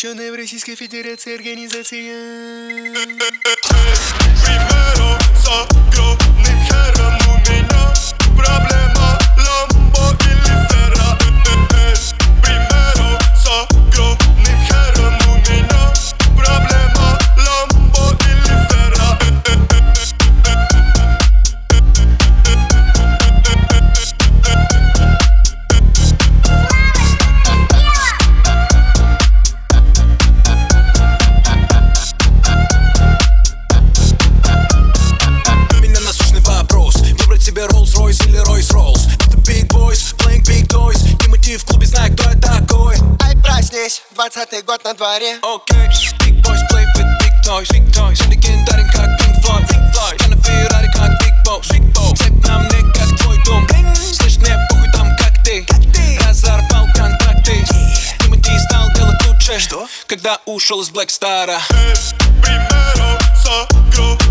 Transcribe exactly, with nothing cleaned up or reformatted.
запрещенная в Российской Федерации организация. Примеру с огромным хером у меня проблема ламбо или ферра. Примеру с огромным хером у меня проблема ламбо или ферра. Rolls-Royce или Royce-Rolls. Это Big Boys, playing big toys. Тимати в клубе, знает, кто я такой. Ай, проснись, двадцатый год на дворе. Окей, okay. Big Boys play with big toys, big toys. Все легендарен, как Pink Floyd, Pink Floyd. Я на Феррари, как Big Boss, Big Boss. Цепь на мне, как твой дом. Слышь, мне похуй там, как ты. Разорвал контракты. Тимати стал делать лучше. Что? Когда ушел из Black Star'а. Primero, so